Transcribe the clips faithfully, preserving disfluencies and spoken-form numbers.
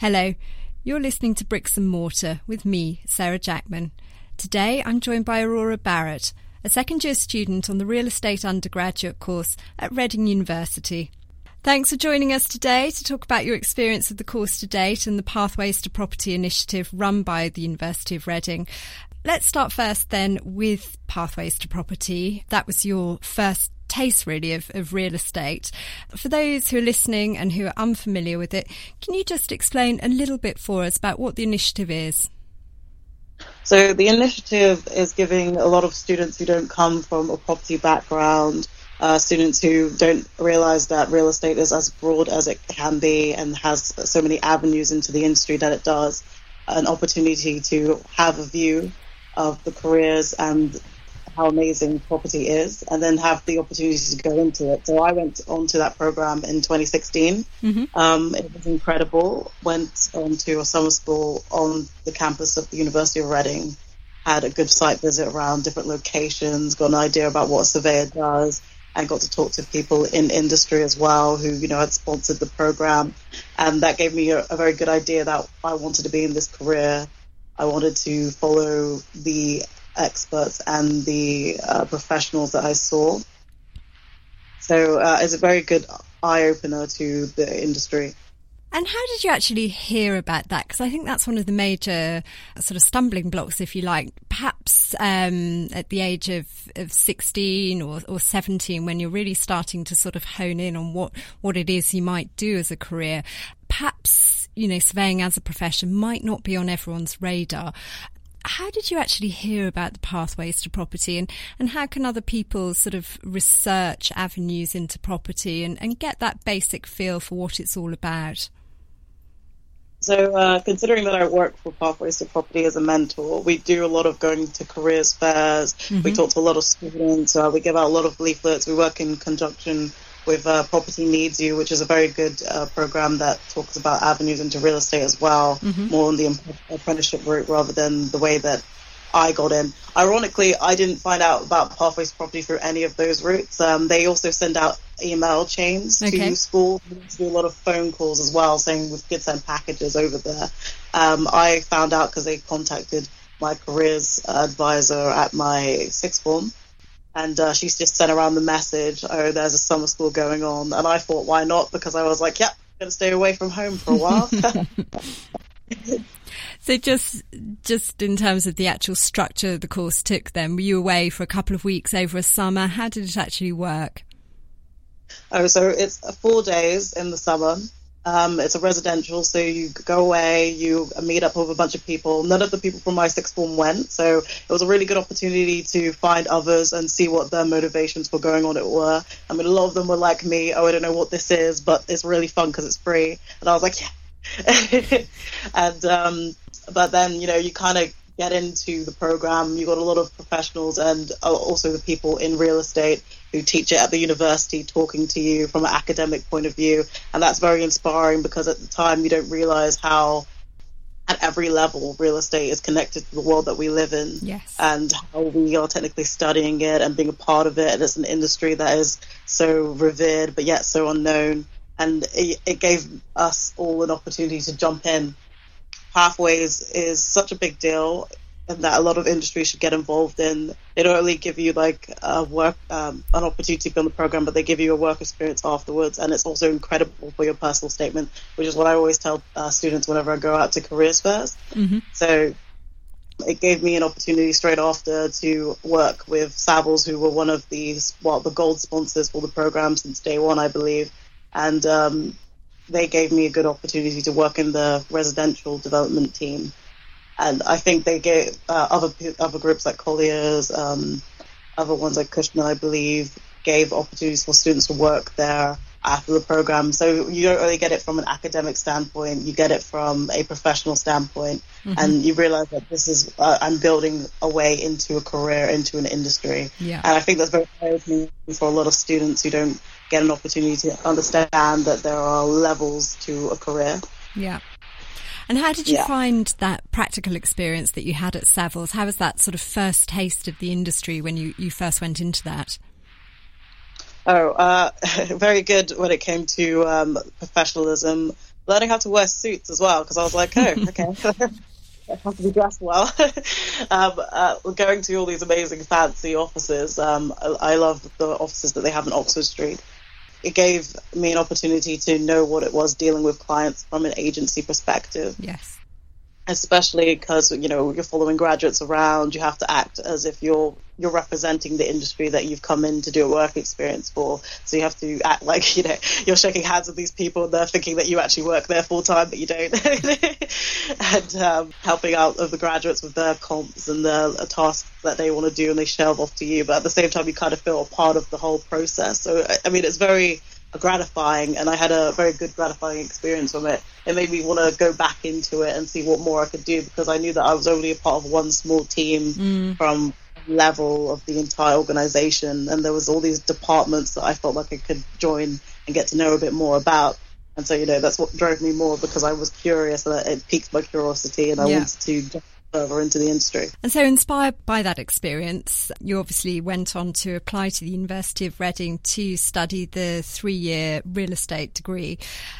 Hello, you're listening to Bricks and Mortar with me, Sarah Jackman. Today I'm joined by Aurora Barrett, a second-year student on the Real Estate undergraduate course at Reading University. Thanks for joining us today to talk about your experience of the course to date and the Pathways to Property initiative run by the University of Reading. Let's start first then with Pathways to Property. That was your first taste really of, of real estate. For those who are listening and who are unfamiliar with it, can you just explain a little bit for us about what the initiative is? So the initiative is giving a lot of students who don't come from a property background, uh, students who don't realise that real estate is as broad as it can be and has so many avenues into the industry that it does, an opportunity to have a view of the careers and how amazing property is, and then have the opportunity to go into it. So I went onto that program in twenty sixteen. Mm-hmm. Um, it was incredible. Went on to a summer school on the campus of the University of Reading, had a good site visit around different locations, got an idea about what a surveyor does, and got to talk to people in industry as well who, you know, had sponsored the program. And that gave me a, a very good idea that I wanted to be in this career. I wanted to follow the experts and the uh, professionals that I saw. So uh, it's a very good eye-opener to the industry. And how did you actually hear about that? Because I think that's one of the major sort of stumbling blocks, if you like. Perhaps um, at the age of, of sixteen or, or seventeen, when you're really starting to sort of hone in on what, what it is you might do as a career, perhaps, you know, surveying as a profession might not be on everyone's radar. How did you actually hear about the Pathways to Property, and, and how can other people sort of research avenues into property and, and get that basic feel for what it's all about? So uh, considering that I work for Pathways to Property as a mentor, we do a lot of going to careers fairs. Mm-hmm. We talk to a lot of students. Uh, we give out a lot of leaflets. We work in conjunction with uh, Property Needs You, which is a very good uh, program that talks about avenues into real estate as well, mm-hmm. more on the apprenticeship route rather than the way that I got in. Ironically, I didn't find out about Pathways to Property through any of those routes. Um, they also send out email chains okay. to schools. We do a lot of phone calls as well, saying we could send packages over there. Um, I found out because they contacted my careers advisor at my sixth form. And uh, she's just sent around the message, oh, there's a summer school going on. And I thought, why not? Because I was like, yep, I'm going to stay away from home for a while. So just just in terms of the actual structure the course took then, were you away for a couple of weeks over a summer? How did it actually work? Oh, so it's four days in the summer. Um, it's a residential, so you go away, you meet up with a bunch of people. None of the people from my sixth form went, so it was a really good opportunity to find others and see what their motivations for going on it were. I mean, a lot of them were like me, oh, I don't know what this is, but it's really fun because it's free. And I was like, yeah. and um, but then, you know, you kind of get into the program. You got a lot of professionals and also the people in real estate who teach it at the university talking to you from an academic point of view. And that's very inspiring because at the time you don't realize how at every level real estate is connected to the world that we live in. Yes. And how we are technically studying it and being a part of it. And it's an industry that is so revered but yet so unknown. And it, it gave us all an opportunity to jump in. Pathways is such a big deal and that a lot of industry should get involved in. They don't only give you like a work, um, an opportunity to be on the program, but they give you a work experience afterwards. And it's also incredible for your personal statement, which is what I always tell uh, students whenever I go out to careers fairs. Mm-hmm. So it gave me an opportunity straight after to work with Savills, who were one of the, well, the gold sponsors for the program since day one, I believe. And um, they gave me a good opportunity to work in the residential development team. And I think they gave uh, other other groups like Colliers, um, other ones like Cushman, I believe, gave opportunities for students to work there after the program. So you don't really get it from an academic standpoint. You get it from a professional standpoint. Mm-hmm. And you realize that this is, uh, I'm building a way into a career, into an industry. Yeah. And I think that's very eye-opening for a lot of students who don't get an opportunity to understand that there are levels to a career. Yeah. And how did you yeah. find that practical experience that you had at Savills? How was that sort of first taste of the industry when you, you first went into that? Oh, uh, very good when it came to um, professionalism. learning how to wear suits as well, because I was like, oh, okay. I have to be dressed well. um, uh, going to all these amazing fancy offices. Um, I, I love the offices that they have in Oxford Street. It gave me an opportunity to know what it was dealing with clients from an agency perspective. Yes. Especially because, you know, you're following graduates around, you have to act as if you're you're representing the industry that you've come in to do a work experience for. So you have to act like, you know, you're shaking hands with these people and they're thinking that you actually work there full time, but you don't. and um, helping out of the graduates with their comps and their tasks that they want to do, and they shelve off to you. But at the same time, you kind of feel a part of the whole process. So, I mean, it's very gratifying, and I had a very good gratifying experience from it. It made me want to go back into it and see what more I could do, because I knew that I was only a part of one small team mm. from level of the entire organization, and there was all these departments that I felt like I could join and get to know a bit more about. And so, you know, that's what drove me more, because I was curious, and it piqued my curiosity, and I yeah. wanted to jump further into the industry. And so, inspired by that experience, you obviously went on to apply to the University of Reading to study the three-year real estate degree.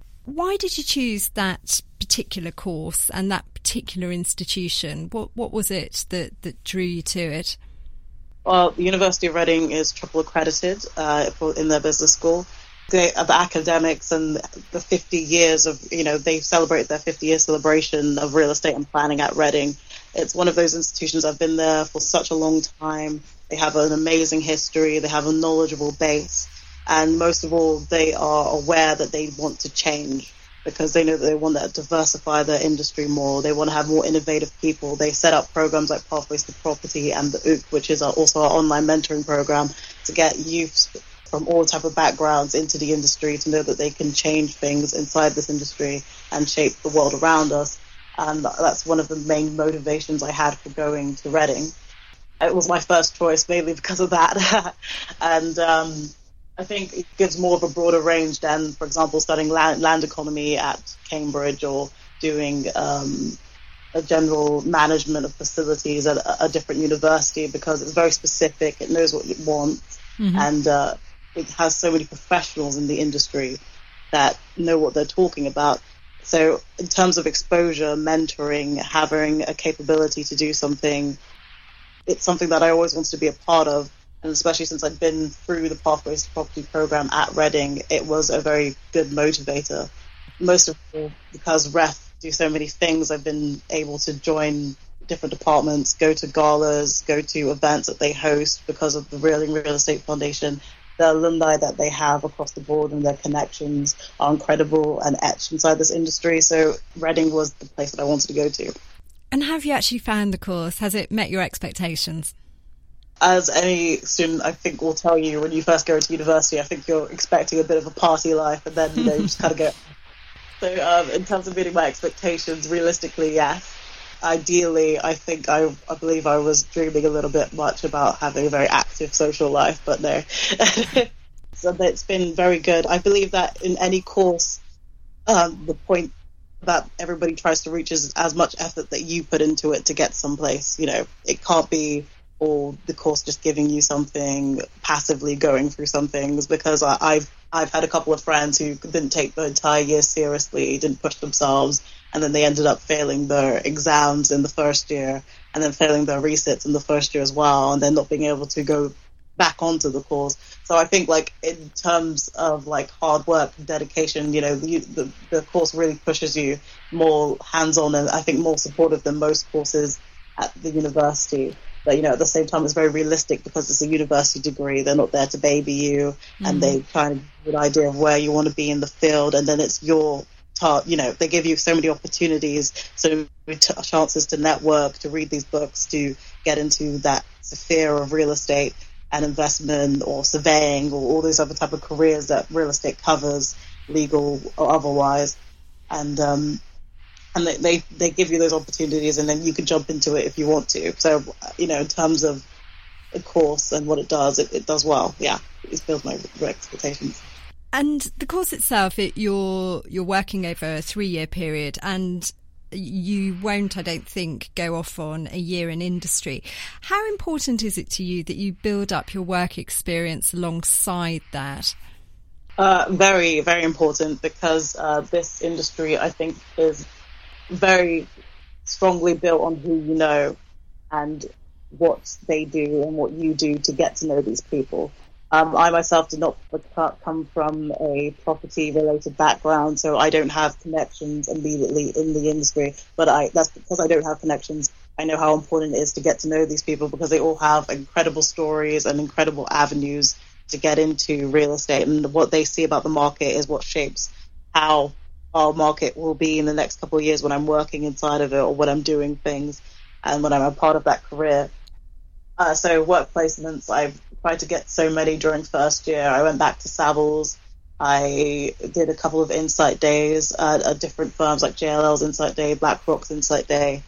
Why did you choose that particular course and that particular institution? What what was it that, that drew you to it? Well, the University of Reading is triple accredited uh, in their business school. They, the academics and the fifty years of, you know, they celebrate their fifty-year celebration of real estate and planning at Reading. It's one of those institutions. I've been there for such a long time. They have an amazing history. They have a knowledgeable base. And most of all, they are aware that they want to change, because they know that they want to diversify their industry more. They want to have more innovative people. They set up programs like Pathways to Property and the O O C, which is our, also our online mentoring program, to get youth from all type of backgrounds into the industry to know that they can change things inside this industry and shape the world around us. And that's one of the main motivations I had for going to Reading. It was my first choice, mainly because of that. and um, I think it gives more of a broader range than, for example, studying land, land economy at Cambridge, or doing um, a general management of facilities at a, a different university, because it's very specific. It knows what it wants. Mm-hmm. And uh, it has so many professionals in the industry that know what they're talking about. So in terms of exposure, mentoring, having a capability to do something, it's something that I always wanted to be a part of. And especially since I'd been through the Pathways to Property program at Reading, it was a very good motivator. Most of all, because R E F do so many things, I've been able to join different departments, go to galas, go to events that they host because of the Reading Real Estate Foundation. The alumni that they have across the board and their connections are incredible and etched inside this industry. So Reading was the place that I wanted to go to. And have you actually found the course? Has it met your expectations? As any student, I think, will tell you, when you first go to university, I think you're expecting a bit of a party life, and then, you know, you just kind of go. So um, in terms of meeting my expectations, realistically, yes. Ideally, I think I, I believe I was dreaming a little bit much about having a very active social life, but no. So it's been very good. I believe that in any course, um, the point that everybody tries to reach is as much effort that you put into it to get someplace. You know, it can't be all the course just giving you something, passively going through some things, because I, I've I've had a couple of friends who didn't take the entire year seriously, didn't push themselves, and then they ended up failing their exams in the first year, and then failing their resits in the first year as well, and then not being able to go back onto the course. So I think, like, in terms of like hard work, dedication, you know, the, the, the course really pushes you more hands-on, and I think more supportive than most courses at the university. But, you know, at the same time, it's very realistic because it's a university degree. They're not there to baby you, mm-hmm. and they kind of give you an idea of where you want to be in the field, and then it's your ta- you know, they give you so many opportunities, so many t- chances to network, to read these books, to get into that sphere of real estate and investment or surveying or all those other type of careers that real estate covers, legal or otherwise. And um and they, they they give you those opportunities, and then you can jump into it if you want to. So, you know, in terms of the course and what it does, it, it does well. Yeah, it builds my expectations. And the course itself, it, you're you're working over a three-year period, and you won't, I don't think, go off on a year in industry. How important is it to you that you build up your work experience alongside that? Uh, very, very important because uh, this industry, I think, is very strongly built on who you know and what they do and what you do to get to know these people. Um, I myself did not come from a property-related background, so I don't have connections immediately in the industry. But I, that's because I don't have connections. I know how important it is to get to know these people because they all have incredible stories and incredible avenues to get into real estate. And what they see about the market is what shapes how our market will be in the next couple of years when I'm working inside of it or when I'm doing things and when I'm a part of that career. Uh, so work placements, I've tried to get so many during first year. I went back to Savills. I did a couple of Insight Days at, at different firms like J L L's Insight Day, BlackRock's Insight Day.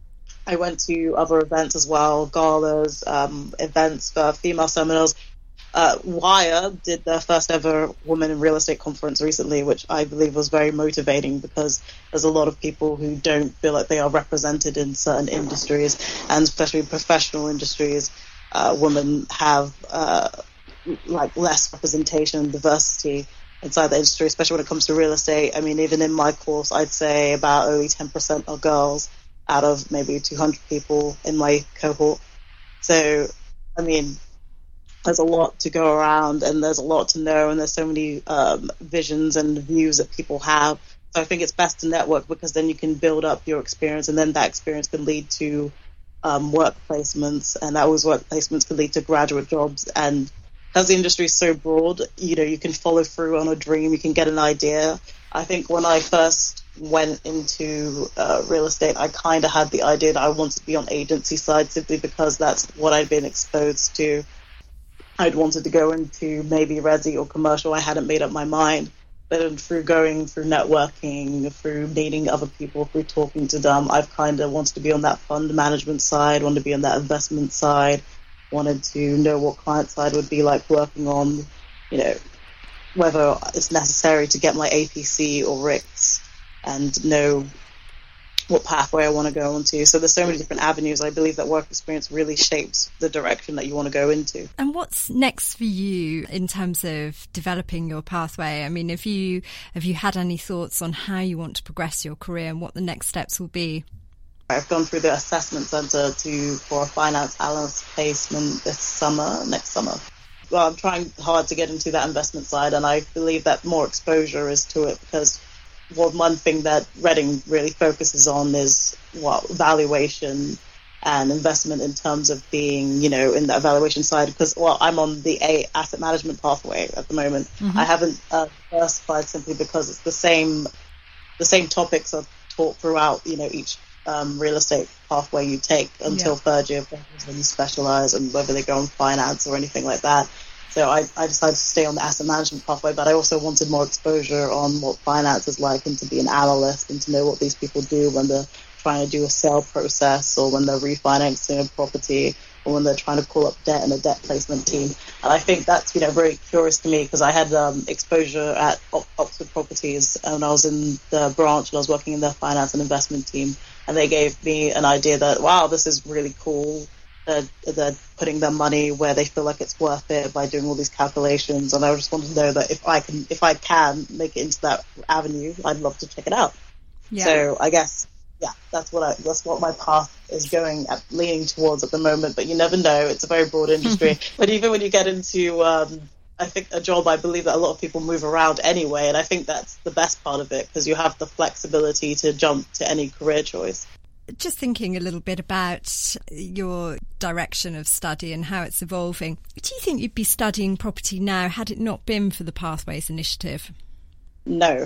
I went to other events as well, galas, um, events for female seminars. Uh, Wire did their first ever Women in Real Estate conference recently, which I believe was very motivating because there's a lot of people who don't feel like they are represented in certain industries, and especially professional industries. Uh, women have uh, like less representation and diversity inside the industry, especially when it comes to real estate. I mean, even in my course, I'd say about only ten percent are girls out of maybe two hundred people in my cohort. So, I mean, there's a lot to go around and there's a lot to know, and there's so many um, visions and views that people have. So I think it's best to network because then you can build up your experience, and then that experience can lead to um, work placements, and those work placements can lead to graduate jobs. And because the industry is so broad, you know, you can follow through on a dream, you can get an idea. I think when I first went into uh, real estate, I kind of had the idea that I wanted to be on agency side simply because that's what I'd been exposed to. I'd wanted to go into maybe resi or commercial. I hadn't made up my mind. But through going through networking, through meeting other people, through talking to them, I've kind of wanted to be on that fund management side, wanted to be on that investment side, wanted to know what client side would be like working on, you know, whether it's necessary to get my A P C or R I C S and know what pathway I want to go into. So there's so many different avenues. I believe that work experience really shapes the direction that you want to go into. And what's next for you in terms of developing your pathway? I mean, have you have you had any thoughts on how you want to progress your career and what the next steps will be? I've gone through the assessment centre to for a finance analyst placement this summer, next summer. Well, I'm trying hard to get into that investment side, and I believe that more exposure is to it because well, one thing that Reading really focuses on is what valuation and investment in terms of being, you know, in the evaluation side. Because, well, I'm on the A asset management pathway at the moment. Mm-hmm. I haven't uh, diversified simply because it's the same, the same topics are taught throughout, you know, each um, real estate pathway you take until yeah. third year when you specialize, and whether they go on finance or anything like that. So I, I decided to stay on the asset management pathway, but I also wanted more exposure on what finance is like and to be an analyst and to know what these people do when they're trying to do a sale process or when they're refinancing a property or when they're trying to call up debt in a debt placement team. And I think that's, you know, very curious to me because I had um, exposure at Oxford Properties and I was in the branch and I was working in their finance and investment team, and they gave me an idea that, wow, this is really cool. They're, they're putting their money where they feel like it's worth it by doing all these calculations, and I just want to know that if I can, if I can make it into that avenue, I'd love to check it out. Yeah. So I guess, yeah, that's what I, that's what my path is going at, leaning towards at the moment. But you never know; it's a very broad industry. But even when you get into, um, I think a job, I believe that a lot of people move around anyway, and I think that's the best part of it because you have the flexibility to jump to any career choice. Just thinking a little bit about your direction of study and how it's evolving, do you think you'd be studying property now had it not been for the Pathways Initiative? No.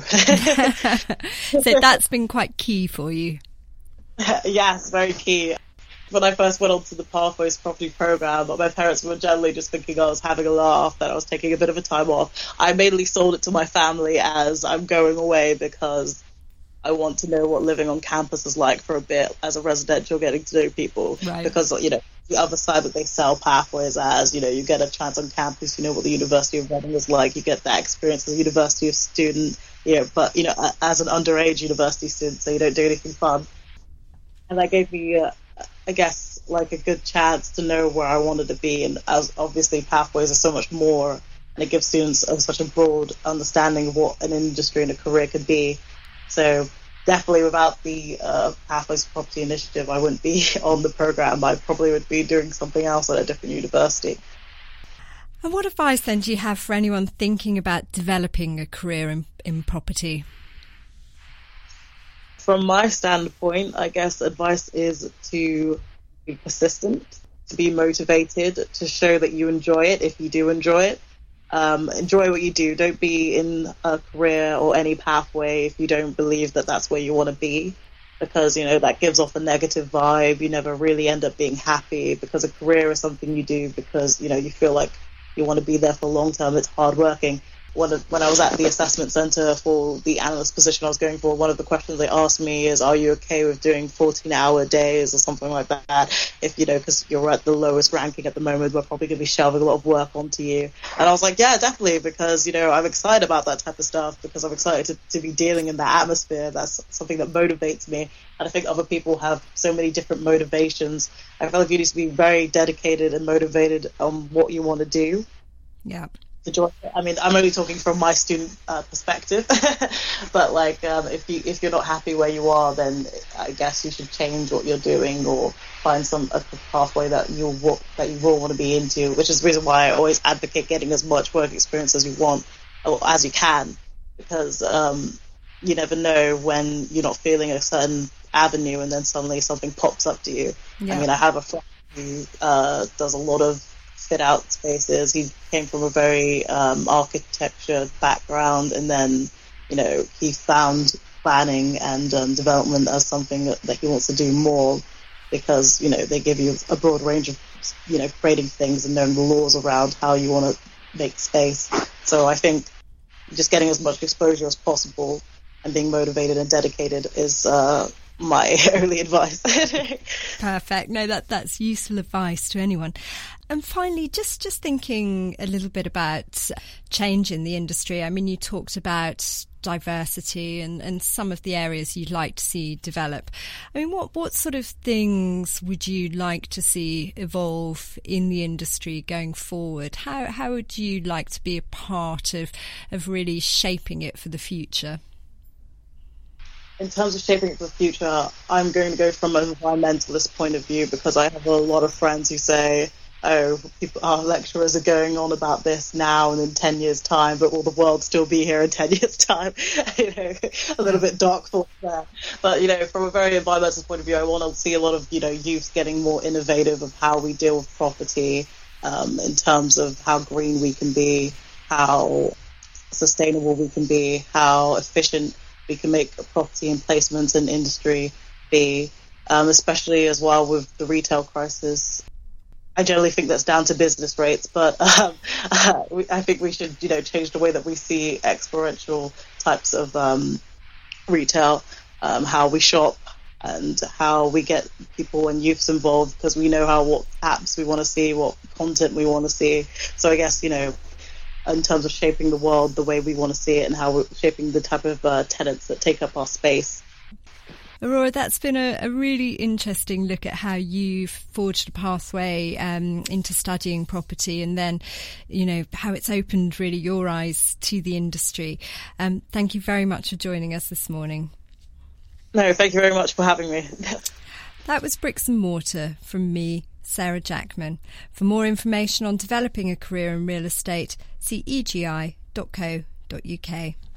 So that's been quite key for you? Yes, very key. When I first went onto the Pathways property programme, my parents were generally just thinking I was having a laugh, that I was taking a bit of a time off. I mainly sold it to my family as I'm going away because I want to know what living on campus is like for a bit as a residential, getting to know people. Right. Because, you know, the other side that they sell Pathways as, you know, you get a chance on campus, you know what the University of Reading is like, you get that experience as a university student, you know, but, you know, as an underage university student, so you don't do anything fun. And that gave me, uh, I guess, like a good chance to know where I wanted to be. And as obviously Pathways are so much more and it gives students a, such a broad understanding of what an industry and a career could be. So definitely without the uh, Pathways to Property initiative, I wouldn't be on the programme. I probably would be doing something else at a different university. And what advice then do you have for anyone thinking about developing a career in, in property? From my standpoint, I guess advice is to be persistent, to be motivated, to show that you enjoy it if you do enjoy it. Um, enjoy what you do. Don't be in a career or any pathway if you don't believe that that's where you want to be, because, you know, that gives off a negative vibe. You never really end up being happy, because a career is something you do because, you know, you feel like you want to be there for long term. It's hard working. When, when I was at the assessment centre for the analyst position I was going for, one of the questions they asked me is, are you okay with doing fourteen hour days or something like that? If, you know, because you're at the lowest ranking at the moment, we're probably going to be shelving a lot of work onto you. And I was like, yeah, definitely, because, you know, I'm excited about that type of stuff, because I'm excited to, to be dealing in that atmosphere. That's something that motivates me. And I think other people have so many different motivations. I feel like you need to be very dedicated and motivated on what you want to do. Yeah. To join it. I mean, I'm only talking from my student uh, perspective, but like, um, if you if you're not happy where you are, then I guess you should change what you're doing or find some a pathway that you will that you will want to be into. Which is the reason why I always advocate getting as much work experience as you want or as you can, because um, you never know when you're not feeling a certain avenue and then suddenly something pops up to you. Yeah. I mean, I have a friend who uh, does a lot of fit out spaces. He came from a very um, architecture background, and then, you know, he found planning and um, development as something that, that he wants to do more, because, you know, they give you a broad range of, you know, creating things and knowing the laws around how you want to make space. So I think just getting as much exposure as possible and being motivated and dedicated is uh, my only advice. Perfect. No, that that's useful advice to anyone. And finally, just, just thinking a little bit about change in the industry. I mean, you talked about diversity and, and some of the areas you'd like to see develop. I mean, what, what sort of things would you like to see evolve in the industry going forward? How how would you like to be a part of, of really shaping it for the future? In terms of shaping it for the future, I'm going to go from an environmentalist point of view, because I have a lot of friends who say, oh, people, our lecturers are going on about this now and in ten years' time, but will the world still be here in ten years' time? You know, a little bit dark thought there. But, you know, from a very environmental point of view, I want to see a lot of, you know, youth getting more innovative of how we deal with property, um, in terms of how green we can be, how sustainable we can be, how efficient we can make property and placements and industry be, um, especially as well with the retail crisis. I generally think that's down to business rates, but um, uh, we, I think we should, you know, change the way that we see experiential types of um, retail, um, how we shop and how we get people and youths involved, because we know how what apps we want to see, what content we want to see. So I guess, you know, in terms of shaping the world the way we want to see it and how we're shaping the type of uh, tenants that take up our space. Aurora, that's been a, a really interesting look at how you've forged a pathway um, into studying property, and then, you know, how it's opened really your eyes to the industry. Um, thank you very much for joining us this morning. No, thank you very much for having me. That was Bricks and Mortar from me, Sarah Jackman. For more information on developing a career in real estate, see e g i dot co dot u k.